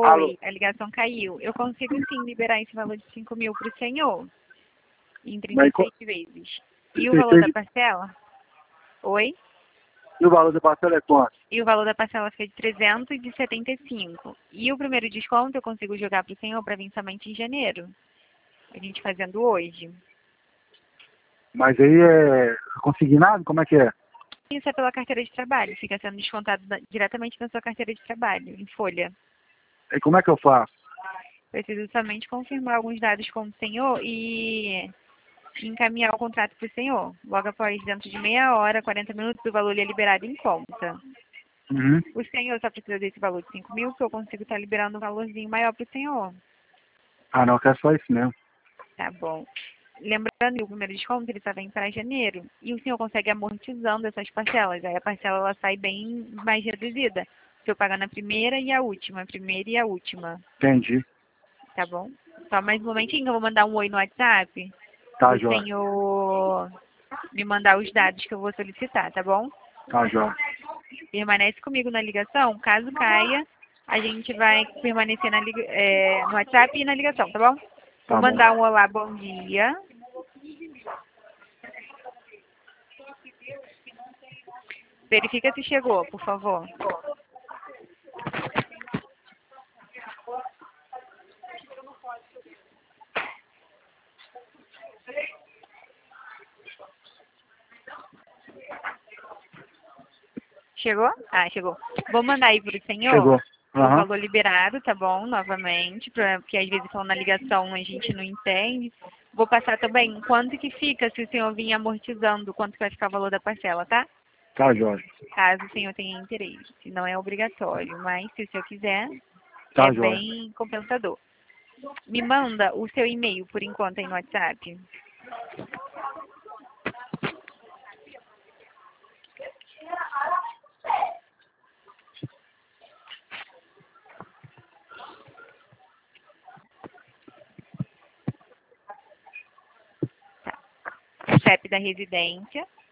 Alô? Oi, a ligação caiu. Eu consigo sim liberar esse valor de 5.000 para o senhor, em Mas 36 vezes. E o valor 36, da parcela? Oi? e o valor da parcela é quanto? E o valor da parcela fica de 375. E o primeiro desconto eu consigo jogar para o senhor para vir somente em janeiro. A gente fazendo hoje. Mas aí é consignado? Como é que é? Isso é pela carteira de trabalho. Fica sendo descontado diretamente na sua carteira de trabalho, em folha. E como é que eu faço? Preciso somente confirmar alguns dados com o senhor e encaminhar o contrato para o senhor. Logo após, dentro de meia hora, 40 minutos, o valor é liberado em conta. Uhum. O senhor só precisa desse valor de 5.000, que eu consigo estar liberando um valorzinho maior para o senhor. Ah, não, eu quero só isso mesmo. Tá bom. Lembrando que o primeiro desconto ele só vem para janeiro. E o senhor consegue amortizando essas parcelas. Aí a parcela ela sai bem mais reduzida. O senhor paga na primeira e a última. A primeira e a última. Entendi. Tá bom? Só mais um momentinho que eu vou mandar um oi no WhatsApp. Tá, O jóia. senhor me mandar os dados que eu vou solicitar, tá bom? Tá, jóia. Permanece comigo na ligação. Caso caia, a gente vai permanecer no WhatsApp e na ligação, tá bom? Vou Tá bom. mandar um olá, bom dia. Verifica se chegou, por favor. Chegou? Ah, chegou. Vou mandar aí pro senhor Chegou. o Aham. valor liberado, tá bom? Novamente, porque às vezes falando na ligação a gente não entende. Vou passar também quanto que fica se o senhor vir amortizando, quanto que vai ficar o valor da parcela, tá? Tá, jóia. Caso o senhor tenha interesse. Não é obrigatório, mas se o senhor quiser, é Tá, jóia. bem compensador. Me manda o seu e-mail por enquanto aí no WhatsApp. Tá. CEP da residência.